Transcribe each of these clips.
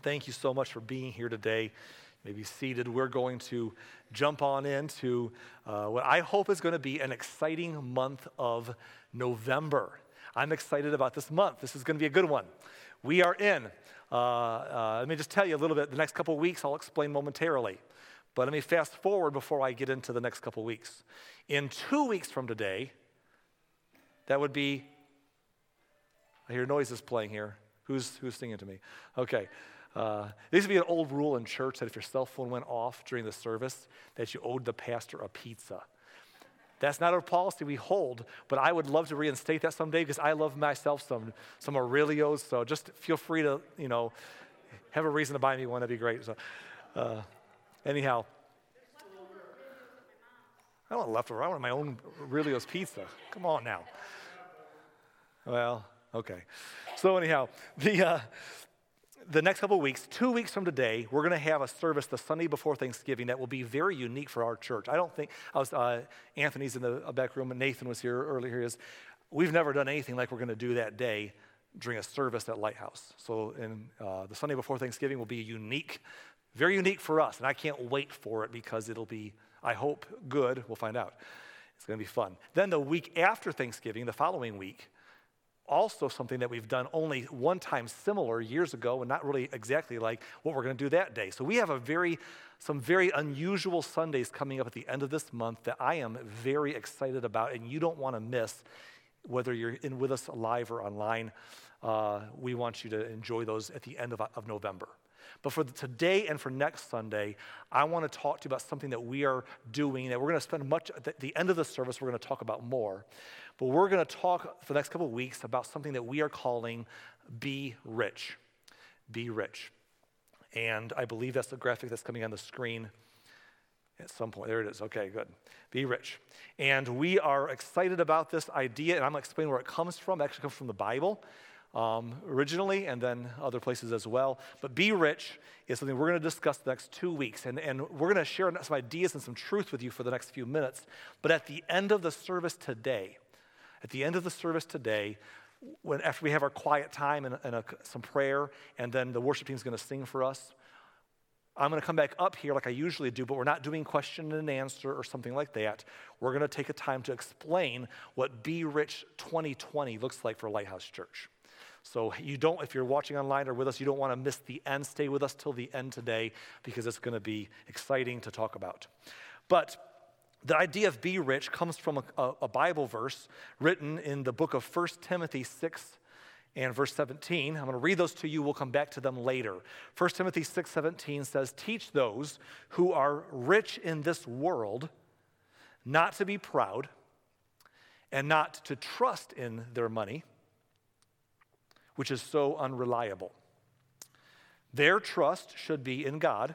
Thank you so much for being here today. You may be seated. We're going to jump on into what I hope is going to be an exciting month of November. I'm excited about this month. This is going to be a good one. We are in. Let me just tell you a little bit. The next couple of weeks, I'll explain momentarily. But let me fast forward before I get into the next couple of weeks. In 2 weeks from today, that would be, I hear noises playing here. Who's singing to me? Okay. There used to be an old rule in church that if your cell phone went off during the service, that you owed the pastor a pizza. That's not a policy we hold, but I would love to reinstate that someday because I love myself some Aurelios. So just feel free to, have a reason to buy me one. That'd be great. So, anyhow, I want leftover. I want my own Aurelios pizza. Come on now. Well, okay. So anyhow, the next couple of weeks, 2 weeks from today, we're going to have a service the Sunday before Thanksgiving that will be very unique for our church. I don't think, Anthony's in the back room and Nathan was here earlier. We've never done anything like we're going to do that day during a service at Lighthouse. So the Sunday before Thanksgiving will be unique, very unique for us. And I can't wait for it because it'll be, I hope, good. We'll find out. It's going to be fun. Then the week after Thanksgiving, the following week, also something that we've done only one time similar years ago and not really exactly like what we're going to do that day. So we have some very unusual Sundays coming up at the end of this month that I am very excited about and you don't want to miss, whether you're in with us live or online. We want you to enjoy those at the end of November. But for today and for next Sunday, I want to talk to you about something that we are doing that we're going to spend much, at the end of the service, we're going to talk about more. But we're going to talk for the next couple of weeks about something that we are calling Be Rich. Be Rich. And I believe that's the graphic that's coming on the screen at some point. There it is. Okay, good. Be Rich. And we are excited about this idea, and I'm going to explain where it comes from. It actually comes from the Bible. Originally, and then other places as well. But Be Rich is something we're going to discuss the next 2 weeks. And we're going to share some ideas and some truth with you for the next few minutes. But at the end of the service today, after we have our quiet time and some prayer, and then the worship team is going to sing for us, I'm going to come back up here like I usually do, but we're not doing question and answer or something like that. We're going to take a time to explain what Be Rich 2020 looks like for Lighthouse Church. So if you're watching online or with us, you don't want to miss the end. Stay with us till the end today because it's going to be exciting to talk about. But the idea of Be Rich comes from a Bible verse written in the book of 1 Timothy 6 and verse 17. I'm going to read those to you. We'll come back to them later. 1 Timothy 6:17 says, "Teach those who are rich in this world not to be proud and not to trust in their money, which is so unreliable. Their trust should be in God,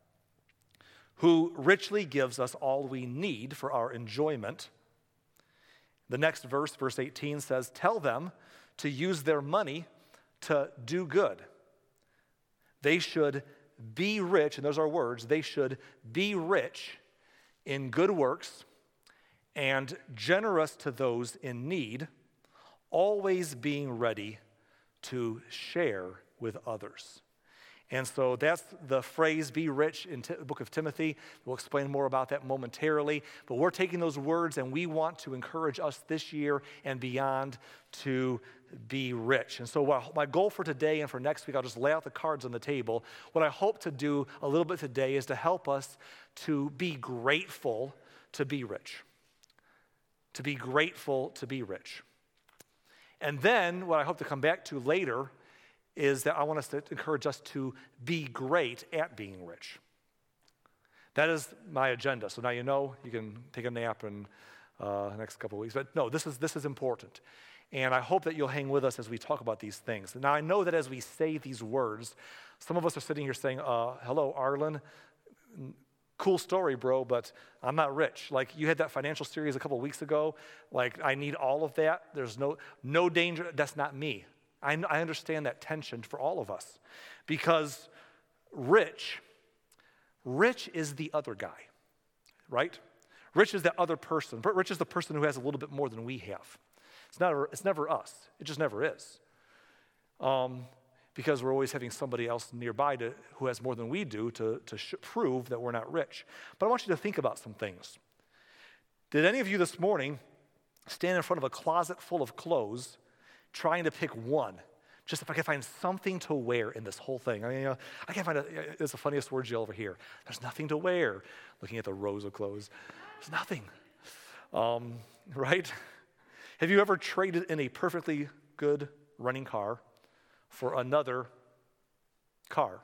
who richly gives us all we need for our enjoyment." The next verse, verse 18, says, "Tell them to use their money to do good. They should be rich," and those are words, "they should be rich in good works and generous to those in need, always being ready to share with others." And so that's the phrase, be rich, in the book of Timothy. We'll explain more about that momentarily. But we're taking those words and we want to encourage us this year and beyond to be rich. And so my goal for today and for next week, I'll just lay out the cards on the table. What I hope to do a little bit today is to help us to be grateful to be rich. To be grateful to be rich. And then what I hope to come back to later is that I want us to encourage us to be great at being rich. That is my agenda. So now you can take a nap in the next couple of weeks. But no, this is important. And I hope that you'll hang with us as we talk about these things. Now I know that as we say these words, some of us are sitting here saying, hello, Arlen, cool story, bro, but I'm not rich. Like you had that financial series a couple of weeks ago. Like I need all of that. There's no danger. That's not me. I understand that tension for all of us because rich is the other guy, right? Rich is that other person. Rich is the person who has a little bit more than we have. It's never us. It just never is. because we're always having somebody else nearby who has more than we do to prove that we're not rich. But I want you to think about some things. Did any of you this morning stand in front of a closet full of clothes trying to pick one? Just if I can find something to wear in this whole thing. I mean, I can't find it's the funniest word you'll ever hear. There's nothing to wear. Looking at the rows of clothes. There's nothing. Right? Have you ever traded in a perfectly good running car for another car?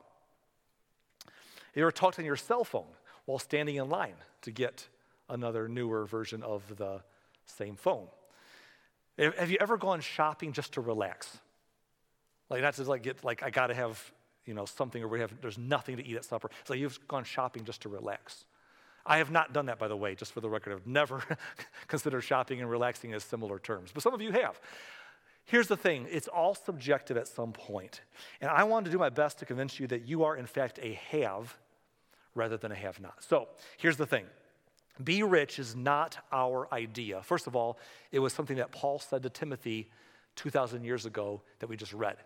Have you ever talked on your cell phone while standing in line to get another newer version of the same phone? Have you ever gone shopping just to relax? Like not to I gotta have, something, or there's nothing to eat at supper. It's like you've gone shopping just to relax. I have not done that, by the way, just for the record. I've never considered shopping and relaxing as similar terms, but some of you have. Here's the thing, it's all subjective at some point. And I wanted to do my best to convince you that you are, in fact, a have rather than a have not. So here's the thing. Be rich is not our idea. First of all, it was something that Paul said to Timothy 2,000 years ago that we just read.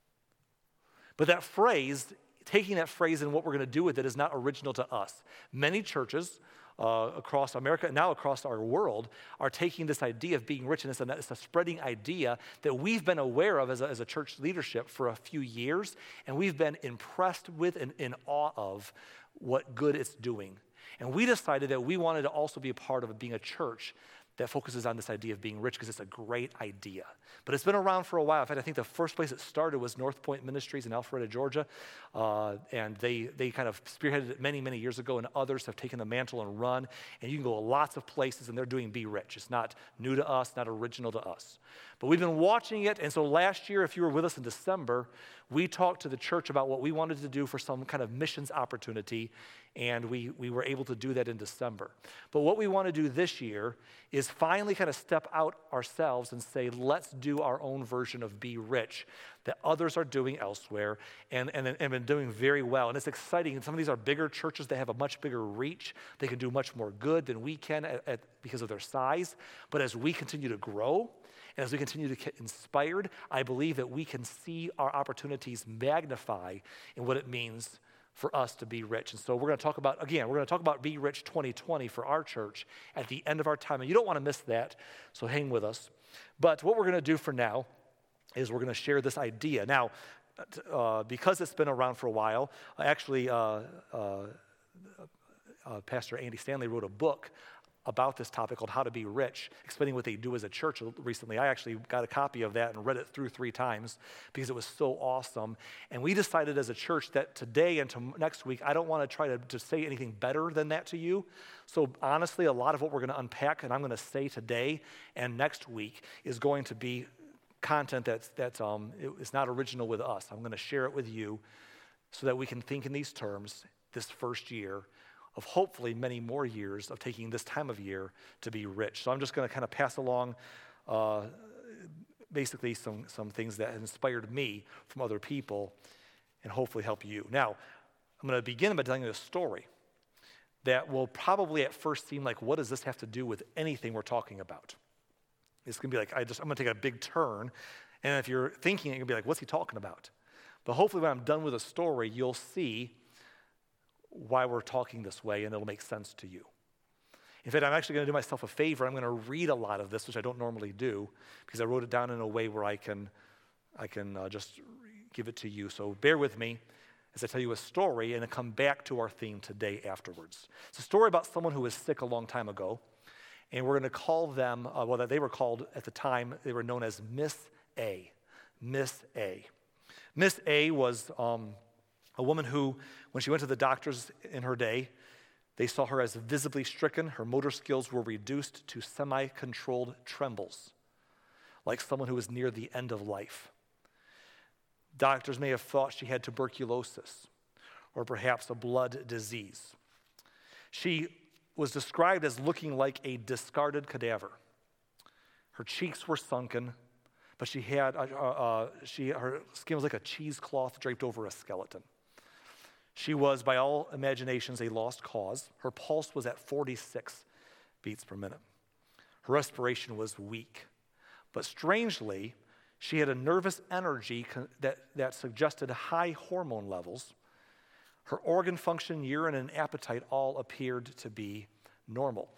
But that phrase, taking that phrase and what we're going to do with it is not original to us. Many churches across America and now across our world are taking this idea of being rich, and it's a spreading idea that we've been aware of as a church leadership for a few years, and we've been impressed with and in awe of what good it's doing. And we decided that we wanted to also be a part of being a church that focuses on this idea of being rich because it's a great idea. But it's been around for a while. In fact, I think the first place it started was North Point Ministries in Alpharetta, Georgia. And they kind of spearheaded it many, many years ago, and others have taken the mantle and run. And you can go lots of places, and they're doing Be Rich. It's not new to us, not original to us. But we've been watching it, and so last year, if you were with us in December, we talked to the church about what we wanted to do for some kind of missions opportunity, and we were able to do that in December. But what we want to do this year is finally kind of step out ourselves and say, let's do our own version of Be Rich that others are doing elsewhere and been doing very well. And it's exciting. And some of these are bigger churches that have a much bigger reach. They can do much more good than we can because of their size. But as we continue to grow, and as we continue to get inspired, I believe that we can see our opportunities magnify in what it means for us to be rich. And so we're going to talk about Be Rich 2020 for our church at the end of our time. And you don't want to miss that, so hang with us. But what we're going to do for now is we're going to share this idea. Now, because it's been around for a while, Pastor Andy Stanley wrote a book about this topic called How to Be Rich, explaining what they do as a church recently. I actually got a copy of that and read it through 3 times because it was so awesome. And we decided as a church that today and to next week, I don't want to try to say anything better than that to you. So honestly, a lot of what we're going to unpack and I'm going to say today and next week is going to be content that's it's not original with us. I'm going to share it with you so that we can think in these terms this first year of hopefully many more years of taking this time of year to be rich. So I'm just going to kind of pass along basically some things that have inspired me from other people and hopefully help you. Now, I'm going to begin by telling you a story that will probably at first seem like, what does this have to do with anything we're talking about? It's going to be like, I'm going to take a big turn, and if you're thinking, you're going to be like, what's he talking about? But hopefully when I'm done with the story, you'll see why we're talking this way, and it'll make sense to you. In fact, I'm actually going to do myself a favor. I'm going to read a lot of this, which I don't normally do, because I wrote it down in a way where I can just give it to you. So bear with me as I tell you a story, and I come back to our theme today afterwards. It's a story about someone who was sick a long time ago, and we're going to call them, they were called at the time, they were known as Miss A. Miss A. Miss A was a woman who, when she went to the doctors in her day, they saw her as visibly stricken. Her motor skills were reduced to semi-controlled trembles, like someone who was near the end of life. Doctors may have thought she had tuberculosis or perhaps a blood disease. She was described as looking like a discarded cadaver. Her cheeks were sunken, but she had her skin was like a cheesecloth draped over a skeleton. She was, by all imaginations, a lost cause. Her pulse was at 46 beats per minute. Her respiration was weak. But strangely, She had a nervous energy that suggested high hormone levels. Her organ function, urine, and appetite all appeared to be normal.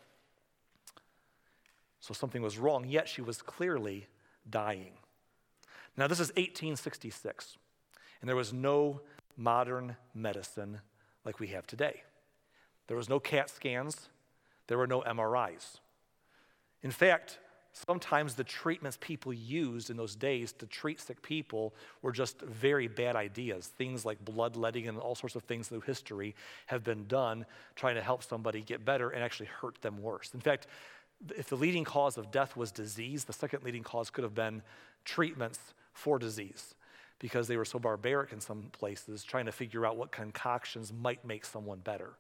So something was wrong, yet she was clearly dying. Now, this is 1866, and there was no modern medicine like we have today. There was no CAT scans. There were no MRIs. In fact, sometimes the treatments people used in those days to treat sick people were just very bad ideas. Things like bloodletting and all sorts of things through history have been done trying to help somebody get better and actually hurt them worse. In fact, if the leading cause of death was disease, the second leading cause could have been treatments for disease, because they were so barbaric in some places, trying to figure out what concoctions might make someone better,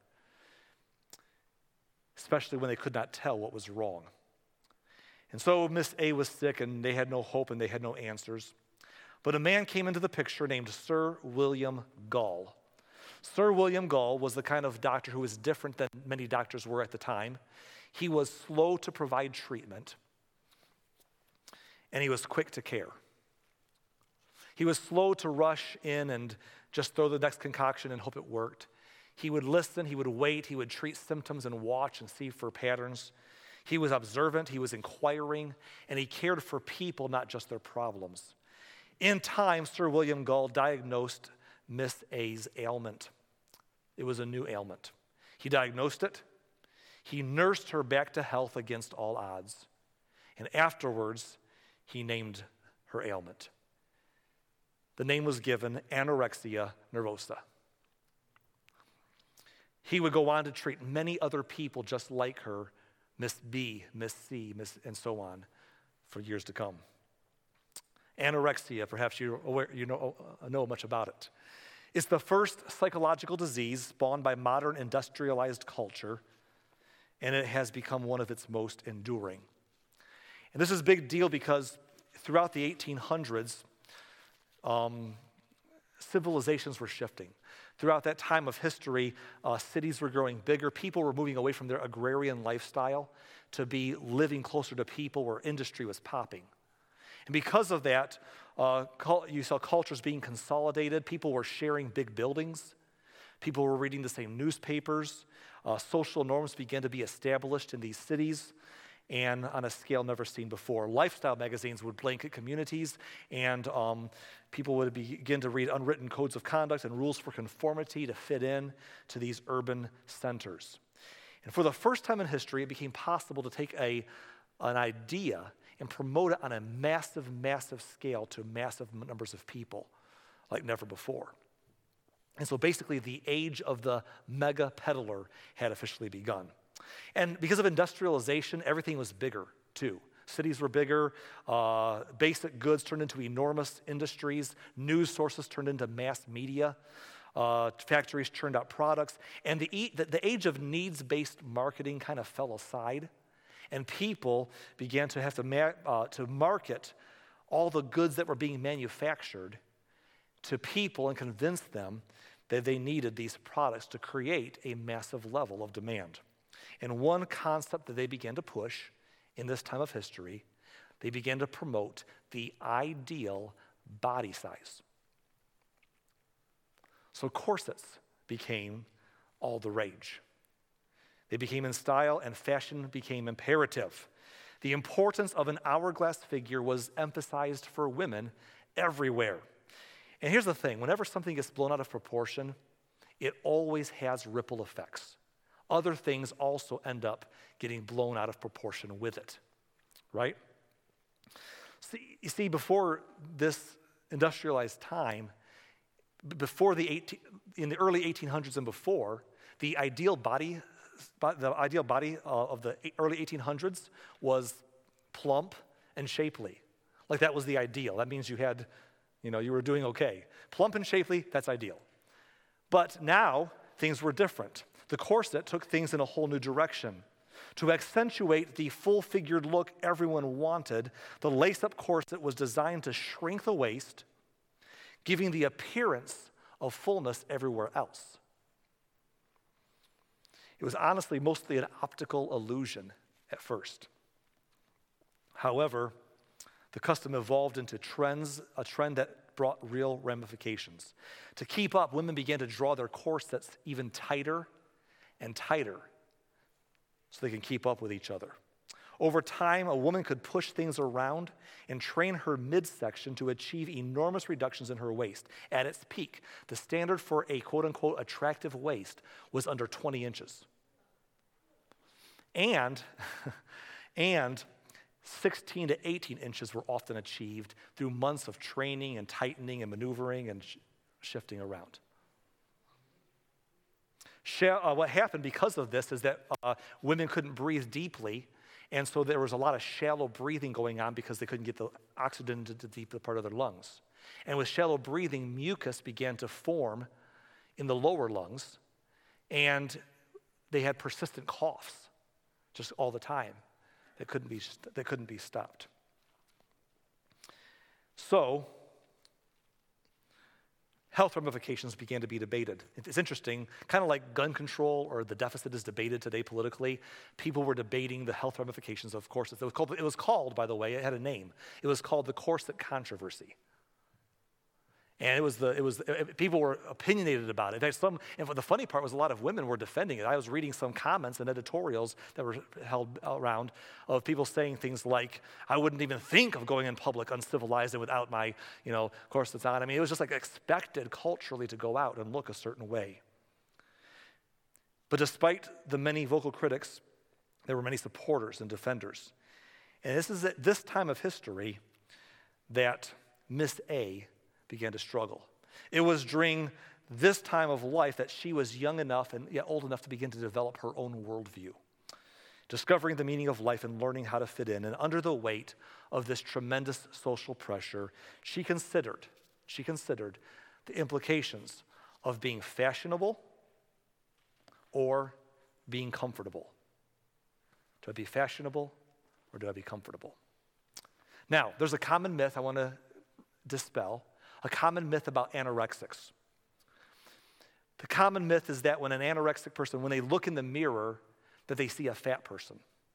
especially when they could not tell what was wrong. And so Miss A was sick, and they had no hope, and they had no answers. But a man came into the picture named Sir William Gall. Sir William Gall was the kind of doctor who was different than many doctors were at the time. He was slow to provide treatment, and he was quick to care. He was slow to rush in and just throw the next concoction and hope it worked. He would listen, he would wait, he would treat symptoms and watch and see for patterns. He was observant, he was inquiring, and he cared for people, not just their problems. In time, Sir William Gall diagnosed Miss A's ailment. It was a new ailment. He diagnosed it. He nursed her back to health against all odds. And afterwards, he named her ailment. The name was given anorexia nervosa. He would go on to treat many other people just like her, Miss B, Miss C, and so on, for years to come. Anorexia, perhaps you know much about it. It's the first psychological disease spawned by modern industrialized culture, and it has become one of its most enduring. And this is a big deal because throughout the 1800s, civilizations were shifting. Throughout that time of history, cities were growing bigger. People were moving away from their agrarian lifestyle to be living closer to people where industry was popping. And because of that, you saw cultures being consolidated. People were sharing big buildings. People were reading the same newspapers. Social norms began to be established in these cities, and on a scale never seen before. Lifestyle magazines would blanket communities, and people would begin to read unwritten codes of conduct and rules for conformity to fit in to these urban centers. And for the first time in history, it became possible to take an idea and promote it on a massive, massive scale to massive numbers of people like never before. And so basically, the age of the mega peddler had officially begun. And because of industrialization, everything was bigger, too. Cities were bigger, basic goods turned into enormous industries, news sources turned into mass media, factories churned out products, and the age of needs-based marketing kind of fell aside, and people began to have to market all the goods that were being manufactured to people and convince them that they needed these products to create a massive level of demand. And one concept that they began to push in this time of history, they began to promote the ideal body size. So corsets became all the rage. They became in style, and fashion became imperative. The importance of an hourglass figure was emphasized for women everywhere. And here's the thing, whenever something gets blown out of proportion, it always has ripple effects. Other things also end up getting blown out of proportion with it, right? You see, before this industrialized time, in the early 1800s and before, the ideal body of the early 1800s was plump and shapely. Like that was the ideal. That means you were doing okay. Plump and shapely, that's ideal. But now, things were different. The corset took things in a whole new direction. To accentuate the full-figured look everyone wanted, the lace-up corset was designed to shrink the waist, giving the appearance of fullness everywhere else. It was honestly mostly an optical illusion at first. However, The custom evolved into a trend that brought real ramifications. To keep up, women began to draw their corsets even tighter and tighter so they can keep up with each other. Over time, a woman could push things around and train her midsection to achieve enormous reductions in her waist. At its peak, the standard for a quote-unquote attractive waist was under 20 inches. And 16 to 18 inches were often achieved through months of training and tightening and maneuvering and shifting around. What happened because of this is that women couldn't breathe deeply, and so there was a lot of shallow breathing going on because they couldn't get the oxygen into the deep part of their lungs. And with shallow breathing, mucus began to form in the lower lungs, and they had persistent coughs just all the time that couldn't be stopped. So, health ramifications began to be debated. It's interesting, kind of like gun control or the deficit is debated today politically. People were debating the health ramifications of corsets. It was called, by the way, it had a name. It was called the corset controversy. And people were opinionated about it. And the funny part was a lot of women were defending it. I was reading some comments and editorials that were held around of people saying things like, I wouldn't even think of going in public uncivilized and without my, corsets on. I mean, it was just like expected culturally to go out and look a certain way. But despite the many vocal critics, there were many supporters and defenders. And this is at this time of history that Miss A began to struggle. It was during this time of life that she was young enough and yet old enough to begin to develop her own worldview, discovering the meaning of life and learning how to fit in. And under the weight of this tremendous social pressure, she considered the implications of being fashionable or being comfortable. Do I be fashionable or do I be comfortable? Now, there's a common myth I want to dispel. A common myth about anorexics. The common myth is that when an anorexic person, when they look in the mirror, that they see a fat person.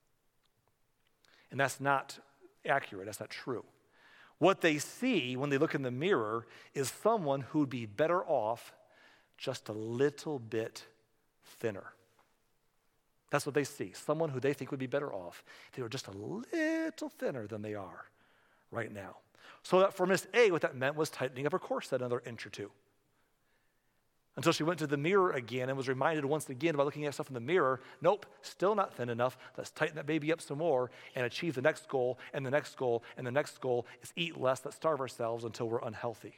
And that's not accurate, that's not true. What they see when they look in the mirror is someone who'd be better off just a little bit thinner. That's what they see, someone who they think would be better off if they were just a little thinner than they are right now. So that for Miss A, what that meant was tightening up her corset another inch or two. Until she went to the mirror again and was reminded once again about looking at herself in the mirror, nope, still not thin enough. Let's tighten that baby up some more and achieve the next goal and the next goal and the next goal is eat less, let's starve ourselves until we're unhealthy.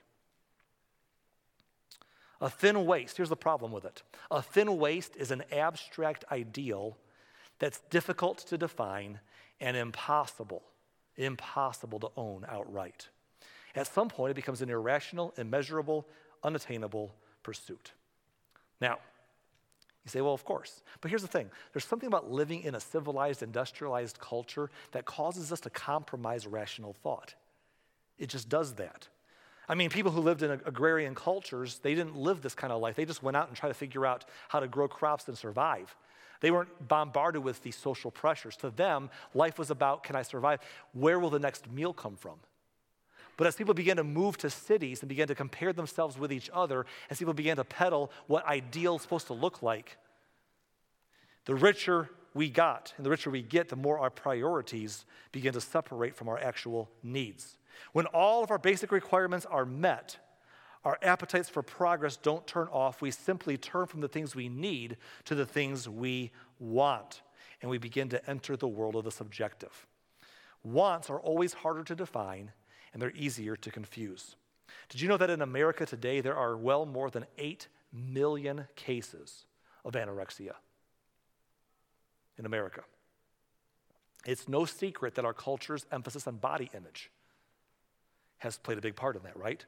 A thin waist, here's the problem with it. A thin waist is an abstract ideal that's difficult to define and impossible to own outright. At some point, it becomes an irrational, immeasurable, unattainable pursuit. Now, you say, well, of course. But here's the thing. There's something about living in a civilized, industrialized culture that causes us to compromise rational thought. It just does that. I mean, people who lived in agrarian cultures, they didn't live this kind of life. They just went out and tried to figure out how to grow crops and survive. They weren't bombarded with these social pressures. To them, life was about, can I survive? Where will the next meal come from? But as people began to move to cities and began to compare themselves with each other, as people began to peddle what ideal is supposed to look like, the richer we got and the richer we get, the more our priorities begin to separate from our actual needs. When all of our basic requirements are met, our appetites for progress don't turn off. We simply turn from the things we need to the things we want, and we begin to enter the world of the subjective. Wants are always harder to define, and they're easier to confuse. Did you know that in America today, there are well more than 8 million cases of anorexia in America? It's no secret that our culture's emphasis on body image has played a big part in that, right?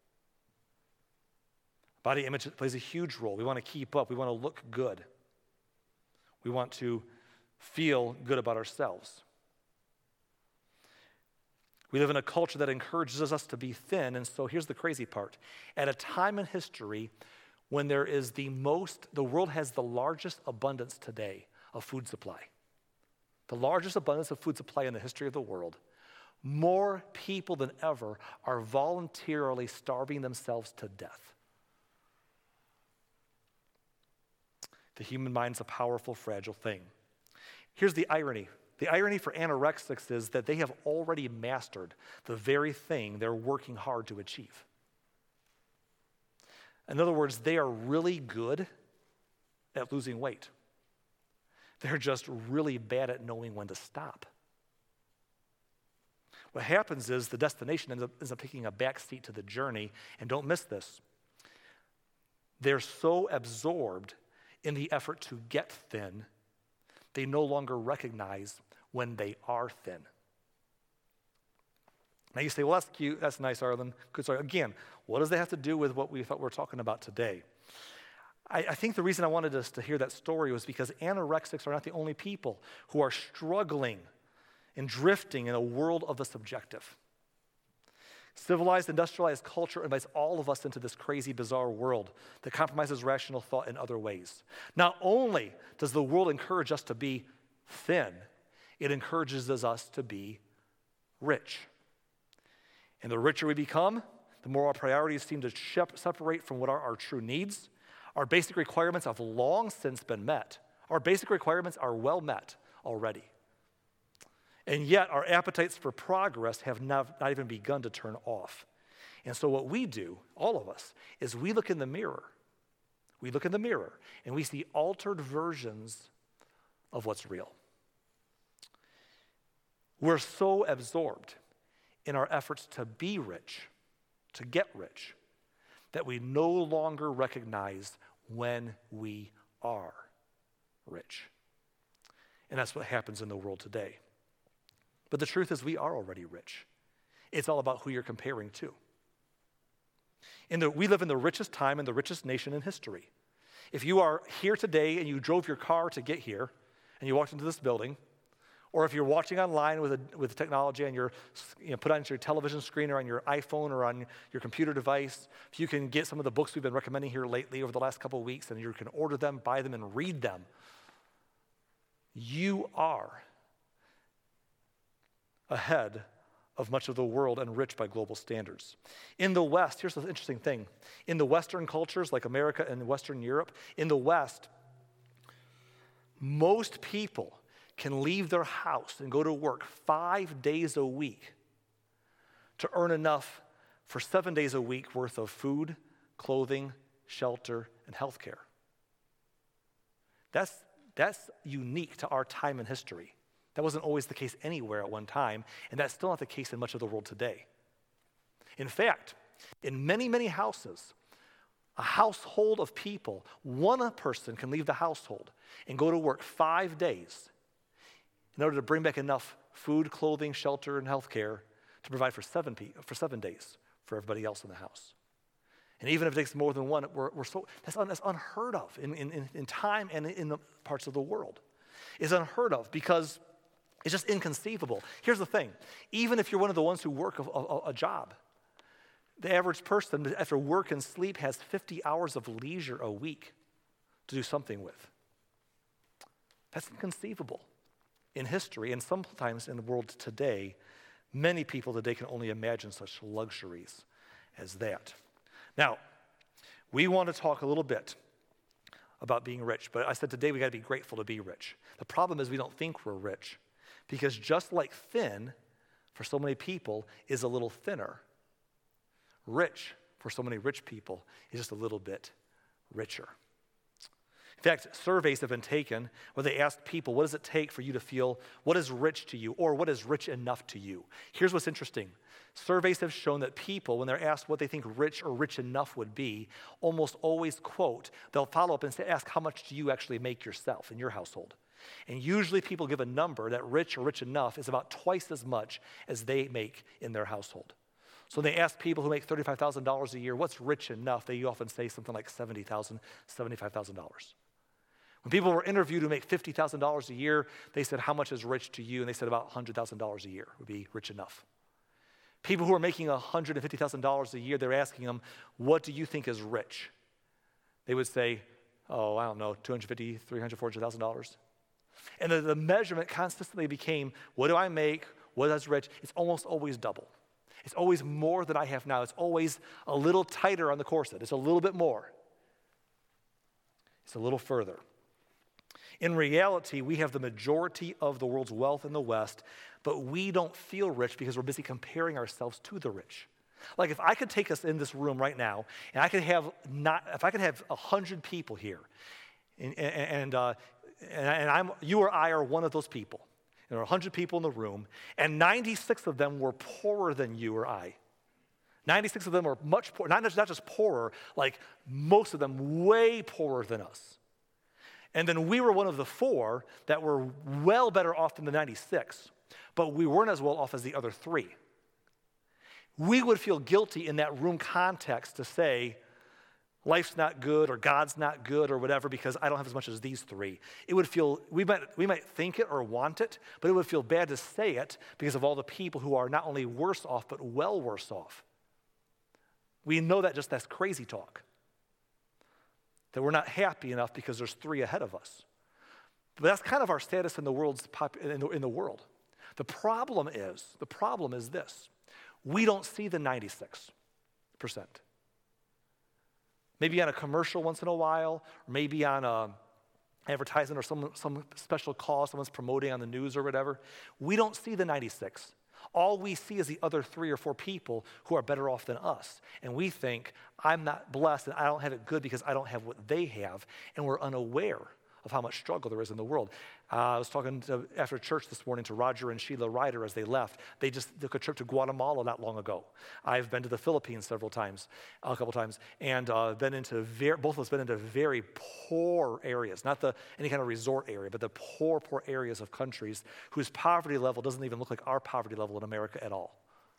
Body image plays a huge role. We want to keep up. We want to look good. We want to feel good about ourselves. We live in a culture that encourages us to be thin, and so here's the crazy part. At a time in history when the world has the largest abundance today of food supply, the largest abundance of food supply in the history of the world, more people than ever are voluntarily starving themselves to death. The human mind's a powerful, fragile thing. Here's the irony. The irony for anorexics is that they have already mastered the very thing they're working hard to achieve. In other words, they are really good at losing weight. They're just really bad at knowing when to stop. What happens is the destination ends up taking a backseat to the journey, and don't miss this. They're so absorbed in the effort to get thin, they no longer recognize when they are thin. Now you say, well, that's cute, that's nice, Arlen. Good story. Again, what does that have to do with what we thought we were talking about today? I think the reason I wanted us to hear that story was because anorexics are not the only people who are struggling and drifting in a world of the subjective. Civilized, industrialized culture invites all of us into this crazy, bizarre world that compromises rational thought in other ways. Not only does the world encourage us to be thin, it encourages us to be rich. And the richer we become, the more our priorities seem to separate from what are our true needs. Our basic requirements have long since been met. Our basic requirements are well met already. And yet our appetites for progress have not even begun to turn off. And so what we do, all of us, is we look in the mirror. We look in the mirror and we see altered versions of what's real. We're so absorbed in our efforts to be rich, to get rich, that we no longer recognize when we are rich. And that's what happens in the world today. But the truth is we are already rich. It's all about who you're comparing to. We live in the richest time in the richest nation in history. If you are here today and you drove your car to get here and you walked into this building, or if you're watching online with technology and you're put on your television screen or on your iPhone or on your computer device, if you can get some of the books we've been recommending here lately over the last couple of weeks and you can order them, buy them, and read them, you are ahead of much of the world and rich by global standards. In the West, here's the interesting thing. In the Western cultures like America and Western Europe, in the West, most people can leave their house and go to work 5 days a week to earn enough for 7 days a week worth of food, clothing, shelter, and health care. That's unique to our time in history. That wasn't always the case anywhere at one time, and that's still not the case in much of the world today. In fact, in many, many houses, a household of people, one person can leave the household and go to work 5 days in order to bring back enough food, clothing, shelter, and health care to provide for 7 days for everybody else in the house. And even if it takes more than one, that's unheard of in time and in the parts of the world. It's unheard of because it's just inconceivable. Here's the thing. Even if you're one of the ones who work a job, the average person after work and sleep has 50 hours of leisure a week to do something with. That's inconceivable in history, and sometimes in the world today. Many people today can only imagine such luxuries as that. Now, we want to talk a little bit about being rich, but I said today we got to be grateful to be rich. The problem is we don't think we're rich, because just like thin, for so many people, is a little thinner, rich, for so many rich people, is just a little bit richer. In fact, surveys have been taken where they asked people, what does it take for you to feel, what is rich to you, or what is rich enough to you? Here's what's interesting. Surveys have shown that people, when they're asked what they think rich or rich enough would be, almost always quote, they'll follow up and ask, how much do you actually make yourself in your household? And usually people give a number that rich or rich enough is about twice as much as they make in their household. So when they ask people who make $35,000 a year, what's rich enough? They often say something like $70,000, $75,000. When people were interviewed who make $50,000 a year, they said, how much is rich to you? And they said about $100,000 a year would be rich enough. People who are making $150,000 a year, they're asking them, what do you think is rich? They would say, oh, I don't know, $250,000, $300,000, $400,000. And the measurement consistently became, what do I make? was I rich, it's almost always double. It's always more than I have now. It's always a little tighter on the corset. It's a little bit more. It's a little further. In reality, we have the majority of the world's wealth in the West, but we don't feel rich because we're busy comparing ourselves to the rich. Like if I could take us in this room right now, and I could have 100 people here, and you or I are one of those people. There are 100 people in the room, and 96 of them were poorer than you or I. 96 of them are much poorer, not just poorer, like most of them way poorer than us. And then we were one of the 4 that were well better off than the 96, but we weren't as well off as the other 3. We would feel guilty in that room context to say, life's not good or God's not good or whatever because I don't have as much as these 3. It would feel, we might think it or want it, but it would feel bad to say it because of all the people who are not only worse off, but well worse off. We know that's crazy talk. That we're not happy enough because there's 3 ahead of us. But that's kind of our status in the world. The problem is this. We don't see the 96%. Maybe on a commercial once in a while, or maybe on a advertisement or some special cause someone's promoting on the news or whatever. We don't see the 96. All we see is the other 3 or 4 people who are better off than us. And we think, I'm not blessed and I don't have it good because I don't have what they have. And we're unaware of how much struggle there is in the world. I was talking after church this morning to Roger and Sheila Ryder as they left. They just took a trip to Guatemala not long ago. I've been to the Philippines a couple times, and both of us been into very poor areas, not any kind of resort area, but the poor areas of countries whose poverty level doesn't even look like our poverty level in America at all.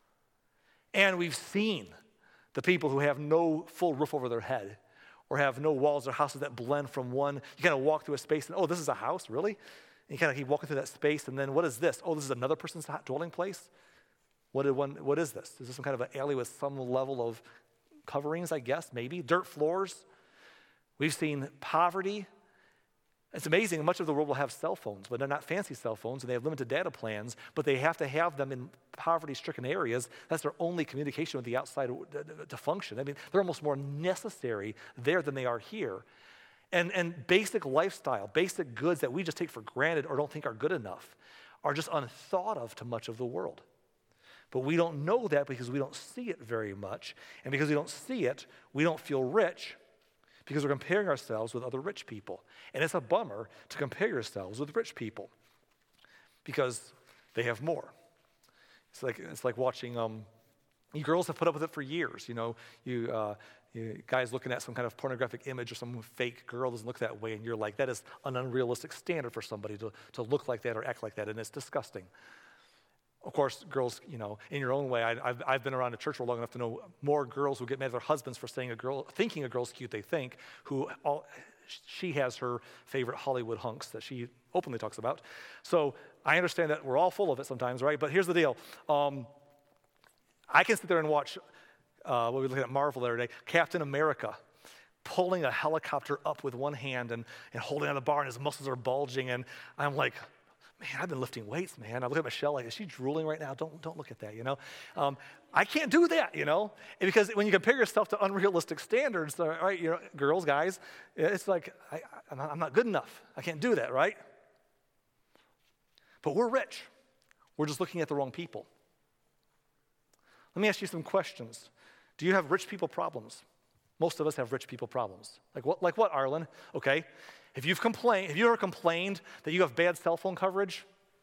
And we've seen the people who have no full roof over their head, or have no walls or houses that blend from one. You kind of walk through a space and, oh, this is a house, really? And you kind of keep walking through that space, and then what is this? Oh, this is another person's dwelling place? What is this? Is this some kind of an alley with some level of coverings, I guess, maybe? Dirt floors? We've seen poverty. It's amazing, much of the world will have cell phones, but they're not fancy cell phones, and they have limited data plans, but they have to have them in poverty-stricken areas. That's their only communication with the outside to function. I mean, they're almost more necessary there than they are here. And basic lifestyle, basic goods that we just take for granted or don't think are good enough are just unthought of to much of the world. But we don't know that because we don't see it very much, and because we don't see it, we don't feel rich, because we're comparing ourselves with other rich people. And it's a bummer to compare yourselves with rich people because they have more. It's like watching, you girls have put up with it for years. You guys looking at some kind of pornographic image or some fake girl doesn't look that way, and you're like, that is an unrealistic standard for somebody to look like that or act like that, and it's disgusting. Of course, girls, in your own way, I've been around a church for long enough to know more girls who get mad at their husbands for thinking a girl's cute, she has her favorite Hollywood hunks that she openly talks about. So I understand that we're all full of it sometimes, right? But here's the deal. I can sit there and watch, what we looked at Marvel the other day, Captain America pulling a helicopter up with one hand and holding on the bar, and his muscles are bulging, and I'm like, man, I've been lifting weights, man. I look at Michelle like, is she drooling right now? Don't look at that, I can't do that, because when you compare yourself to unrealistic standards, right, girls, guys, it's like, I'm not good enough. I can't do that, right? But we're rich. We're just looking at the wrong people. Let me ask you some questions. Do you have rich people problems? Most of us have rich people problems. Like what, Arlen? Okay. Have you ever complained that you have bad cell phone coverage?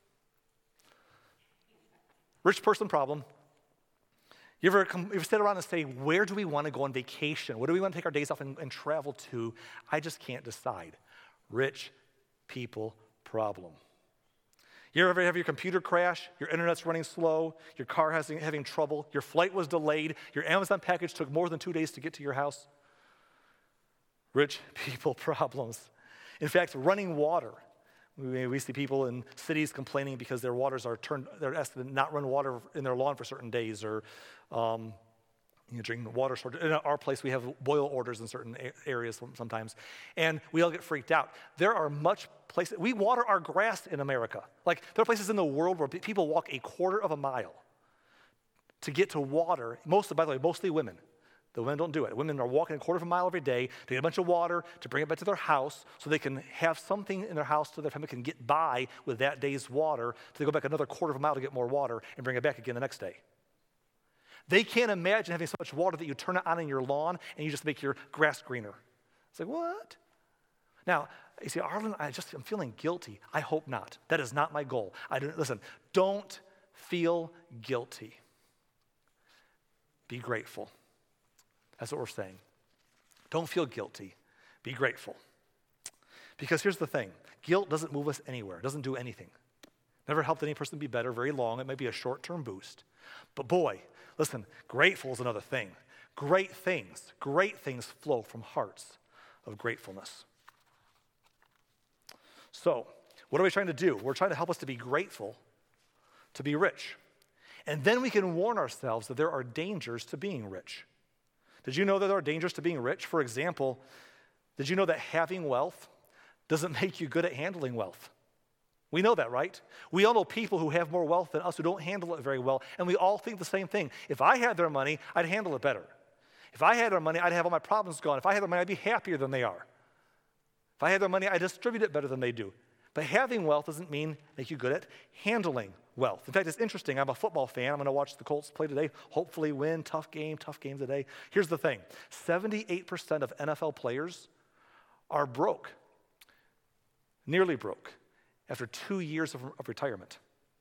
Rich person problem. You ever sit around and say, where do we want to go on vacation? Where do we want to take our days off and travel to? I just can't decide. Rich people problem. You ever have your computer crash, your internet's running slow, your car having trouble, your flight was delayed, your Amazon package took more than 2 days to get to your house? Rich people problems. In fact, running water. We see people in cities complaining because their waters they're asked to not run water in their lawn for certain days, or Drink water shortage. In our place, we have boil orders in certain areas sometimes, and we all get freaked out. There are much places, we water our grass in America. Like, there are places in the world where people walk a quarter of a mile to get to water. By the way, mostly women. The women don't do it. Women are walking a quarter of a mile every day to get a bunch of water, to bring it back to their house so they can have something in their house so their family can get by with that day's water, so they go back another quarter of a mile to get more water and bring it back again the next day. They can't imagine having so much water that you turn it on in your lawn and you just make your grass greener. It's like, what? Now, you see, Arlen, I'm feeling guilty. I hope not. That is not my goal. Listen, don't feel guilty. Be grateful. That's what we're saying. Don't feel guilty. Be grateful. Because here's the thing. Guilt doesn't move us anywhere. It doesn't do anything. Never helped any person be better very long. It might be a short-term boost. But boy, listen, grateful is another thing. Great things flow from hearts of gratefulness. So, what are we trying to do? We're trying to help us to be grateful, to be rich. And then we can warn ourselves that there are dangers to being rich. Did you know that there are dangers to being rich? For example, did you know that having wealth doesn't make you good at handling wealth? We know that, right? We all know people who have more wealth than us who don't handle it very well, and we all think the same thing. If I had their money, I'd handle it better. If I had their money, I'd have all my problems gone. If I had their money, I'd be happier than they are. If I had their money, I'd distribute it better than they do. But having wealth doesn't make you good at handling wealth. In fact, it's interesting. I'm a football fan. I'm going to watch the Colts play today, hopefully win. Tough game today. Here's the thing. 78% of NFL players are broke, nearly broke, after 2 years of retirement.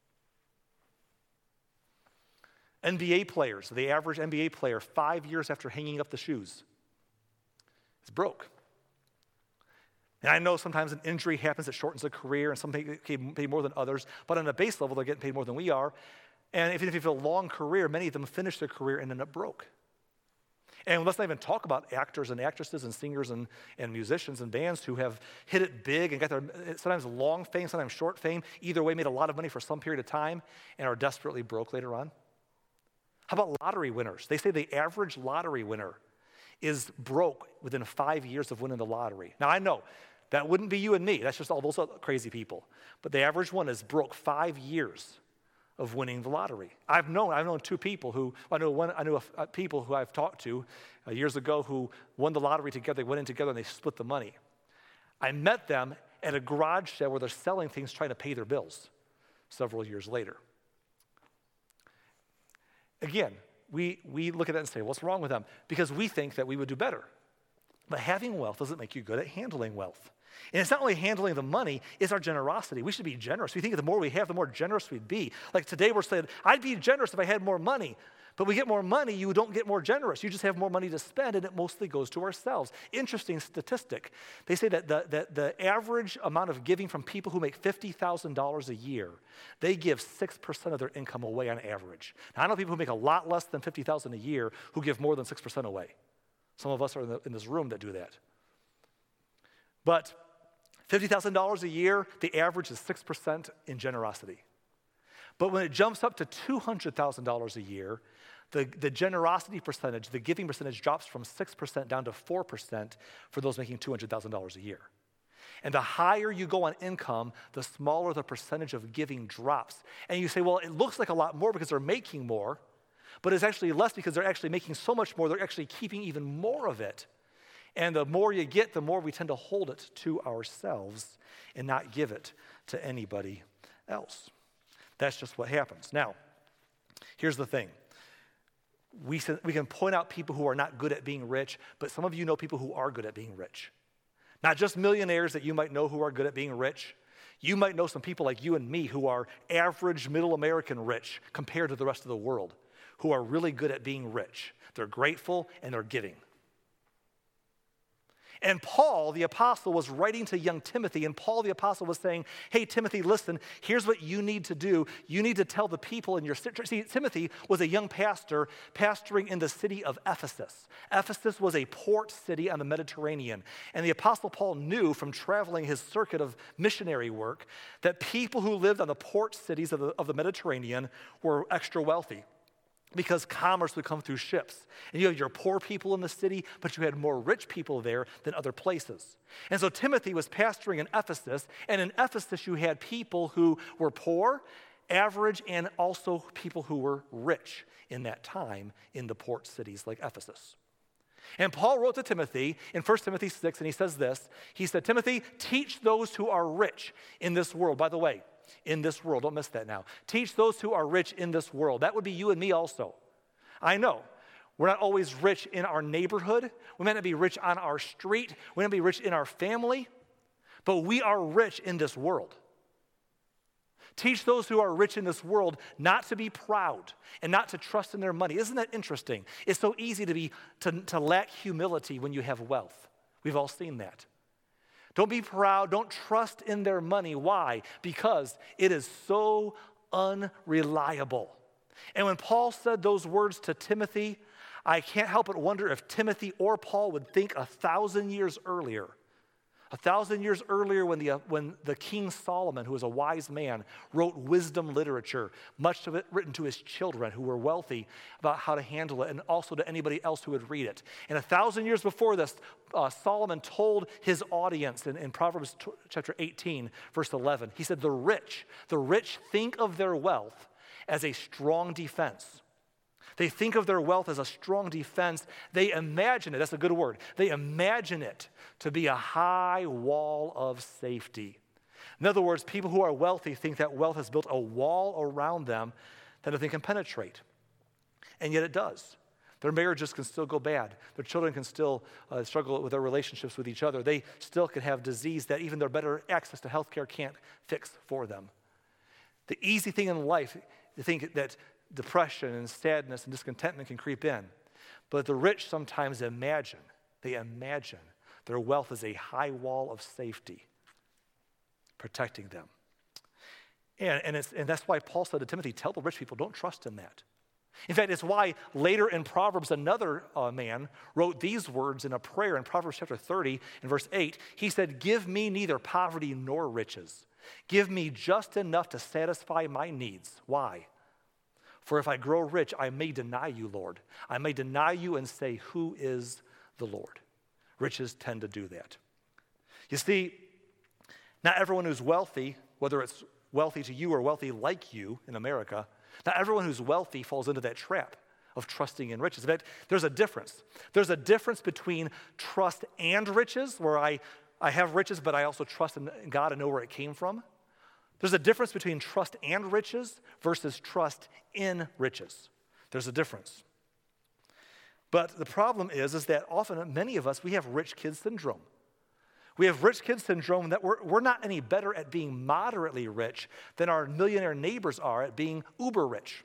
NBA players, the average NBA player, 5 years after hanging up the shoes, is broke. And I know sometimes an injury happens that shortens a career, and some get paid more than others, but on a base level, they're getting paid more than we are. And if you have a long career, many of them finish their career and end up broke. And let's not even talk about actors and actresses and singers and musicians and bands who have hit it big and got their sometimes long fame, sometimes short fame, either way made a lot of money for some period of time and are desperately broke later on. How about lottery winners? They say the average lottery winner is broke within 5 years of winning the lottery. Now, I know that wouldn't be you and me. That's just all those other crazy people. But the average one is broke 5 years of winning the lottery. I've known two people who, people who I've talked to years ago who won the lottery together. They went in together and they split the money. I met them at a garage sale where they're selling things trying to pay their bills several years later. Again, we look at that and say, what's wrong with them? Because we think that we would do better. But having wealth doesn't make you good at handling wealth. And it's not only handling the money, it's our generosity. We should be generous. We think the more we have, the more generous we'd be. Like today we're saying, I'd be generous if I had more money. But we get more money, you don't get more generous. You just have more money to spend, and it mostly goes to ourselves. Interesting statistic. They say that the average amount of giving from people who make $50,000 a year, they give 6% of their income away on average. Now, I know people who make a lot less than $50,000 a year who give more than 6% away. Some of us are in this room that do that. But $50,000 a year, the average is 6% in generosity. But when it jumps up to $200,000 a year, the generosity percentage, the giving percentage drops from 6% down to 4% for those making $200,000 a year. And the higher you go on income, the smaller the percentage of giving drops. And you say, well, it looks like a lot more because they're making more, but it's actually less because they're actually making so much more, they're actually keeping even more of it. And the more you get, the more we tend to hold it to ourselves and not give it to anybody else. That's just what happens. Now, here's the thing. We can point out people who are not good at being rich, but some of you know people who are good at being rich. Not just millionaires that you might know who are good at being rich. You might know some people like you and me who are average middle American rich compared to the rest of the world, who are really good at being rich. They're grateful and they're giving. And Paul, the apostle, was writing to young Timothy, and Paul, the apostle, was saying, hey, Timothy, listen, here's what you need to do. You need to tell the people in your city. See, Timothy was a young pastor pastoring in the city of Ephesus. Ephesus was a port city on the Mediterranean. And the apostle Paul knew from traveling his circuit of missionary work that people who lived on the port cities of the Mediterranean were extra wealthy. because commerce would come through ships. And you had your poor people in the city, but you had more rich people there than other places. And so Timothy was pastoring in Ephesus, and in Ephesus you had people who were poor, average, and also people who were rich in that time in the port cities like Ephesus. And Paul wrote to Timothy in 1 Timothy 6, and he says this. He said, Timothy, teach those who are rich in this world. By the way, in this world, don't miss that now. Teach those who are rich in this world. That would be you and me also. I know. We're not always rich in our neighborhood. We might not be rich on our street. We might not be rich in our family. But we are rich in this world. Teach those who are rich in this world not to be proud and not to trust in their money. Isn't that interesting? It's so easy to lack humility when you have wealth. We've all seen that. Don't be proud. Don't trust in their money. Why? Because it is so unreliable. And when Paul said those words to Timothy, I can't help but wonder if Timothy or Paul would think 1,000 years earlier. 1,000 years earlier when the King Solomon, who was a wise man, wrote wisdom literature, much of it written to his children who were wealthy about how to handle it, and also to anybody else who would read it. And 1,000 years before this, Solomon told his audience in Proverbs chapter 18, verse 11, he said, the rich think of their wealth as a strong defense. They think of their wealth as a strong defense. They imagine it, that's a good word, they imagine it to be a high wall of safety. In other words, people who are wealthy think that wealth has built a wall around them that nothing can penetrate. And yet it does. Their marriages can still go bad. Their children can still struggle with their relationships with each other. They still can have disease that even their better access to health care can't fix for them. The easy thing in life, to think that depression and sadness and discontentment can creep in. But the rich sometimes imagine their wealth is a high wall of safety protecting them. And that's why Paul said to Timothy, tell the rich people, don't trust in that. In fact, it's why later in Proverbs, another man wrote these words in a prayer in Proverbs chapter 30 and verse 8. He said, give me neither poverty nor riches. Give me just enough to satisfy my needs. Why? For if I grow rich, I may deny you, Lord. I may deny you and say, who is the Lord? Riches tend to do that. You see, not everyone who's wealthy, whether it's wealthy to you or wealthy like you in America, not everyone who's wealthy falls into that trap of trusting in riches. In fact, there's a difference. There's a difference between trust and riches, where I have riches, but I also trust in God and know where it came from. There's a difference between trust and riches versus trust in riches. There's a difference. But the problem is that often, many of us, we have rich kid syndrome. We have rich kid syndrome that we're not any better at being moderately rich than our millionaire neighbors are at being uber rich.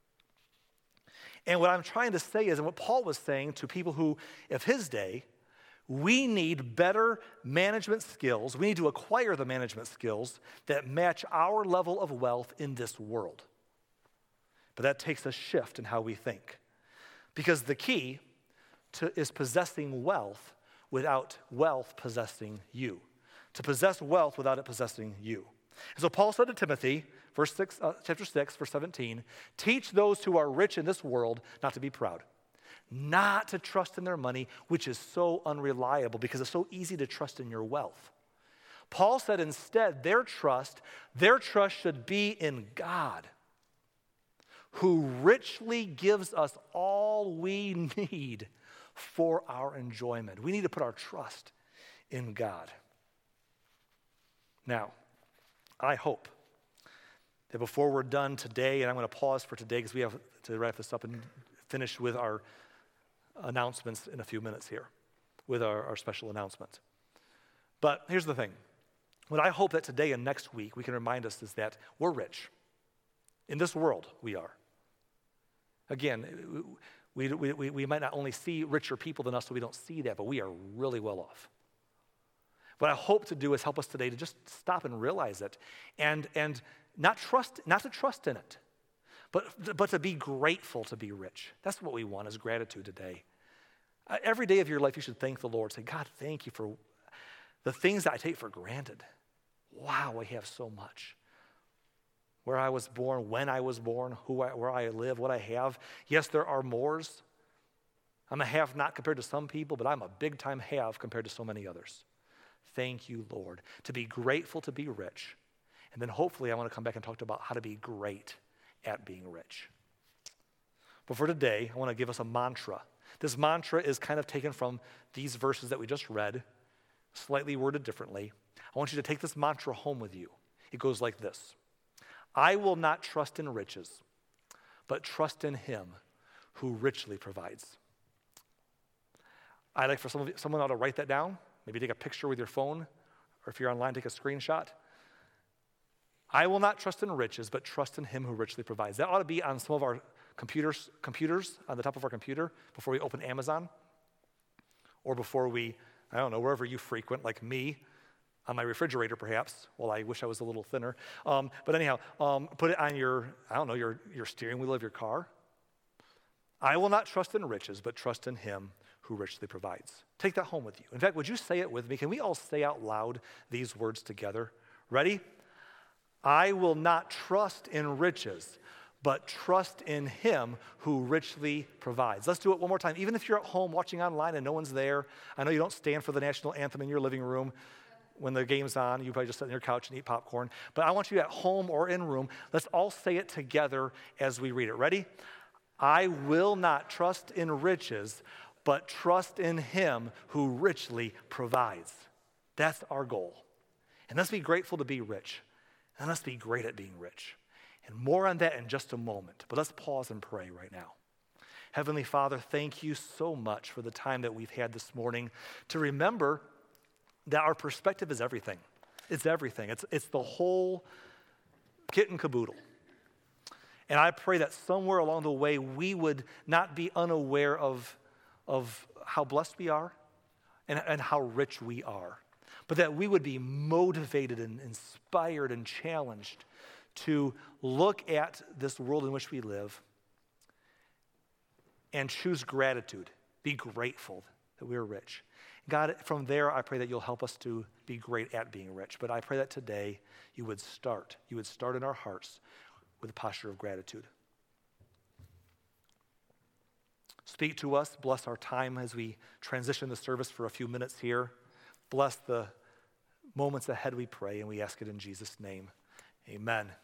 And what I'm trying to say is, and what Paul was saying to people who, of his day, we need better management skills. We need to acquire the management skills that match our level of wealth in this world. But that takes a shift in how we think. Because the key is possessing wealth without wealth possessing you. To possess wealth without it possessing you. And so Paul said to Timothy, chapter 6, verse 17, teach those who are rich in this world not to be proud. Not to trust in their money, which is so unreliable because it's so easy to trust in your wealth. Paul said instead their trust should be in God, who richly gives us all we need for our enjoyment. We need to put our trust in God. Now, I hope that before we're done today, and I'm going to pause for today because we have to wrap this up and finish with our announcements in a few minutes here, with our special announcement. But here's the thing. What I hope that today and next week we can remind us is that we're rich. In this world, we are. Again, we might not only see richer people than us, so we don't see that, but we are really well off. What I hope to do is help us today to just stop and realize it and not to trust in it, but to be grateful to be rich. That's what we want is gratitude today. Every day of your life, you should thank the Lord. Say, God, thank you for the things that I take for granted. Wow, we have so much. where I was born, when I was born, where I live, what I have. Yes, there are mores. I'm a have not compared to some people, but I'm a big time have compared to so many others. Thank you, Lord. To be grateful to be rich. And then hopefully I want to come back and talk about how to be great at being rich. But for today, I want to give us a mantra. This mantra is kind of taken from these verses that we just read, slightly worded differently. I want you to take this mantra home with you. It goes like this. I will not trust in riches, but trust in him who richly provides. I'd like for someone ought to write that down. Maybe take a picture with your phone, or if you're online, take a screenshot. I will not trust in riches, but trust in him who richly provides. That ought to be on some of our computers on the top of our computer before we open Amazon, or before we, I don't know, wherever you frequent, like me, on my refrigerator perhaps. Well, I wish I was a little thinner. But anyhow, put it on your steering wheel of your car. I will not trust in riches, but trust in him who richly provides. Take that home with you. In fact, would you say it with me? Can we all say out loud these words together? Ready? I will not trust in riches, but trust in him who richly provides. Let's do it one more time. Even if you're at home watching online and no one's there, I know you don't stand for the national anthem in your living room when the game's on. You probably just sit on your couch and eat popcorn. But I want you at home or in room, let's all say it together as we read it. Ready? I will not trust in riches, but trust in him who richly provides. That's our goal. And let's be grateful to be rich. And let's be great at being rich. And more on that in just a moment. But let's pause and pray right now. Heavenly Father, thank you so much for the time that we've had this morning to remember that our perspective is everything. It's everything. It's the whole kit and caboodle. And I pray that somewhere along the way we would not be unaware of how blessed we are and how rich we are, but that we would be motivated and inspired and challenged to look at this world in which we live and choose gratitude, be grateful that we're rich. God, from there, I pray that you'll help us to be great at being rich. But I pray that today you would start in our hearts with a posture of gratitude. Speak to us, bless our time as we transition the service for a few minutes here. Bless the moments ahead, we pray, and we ask it in Jesus' name. Amen.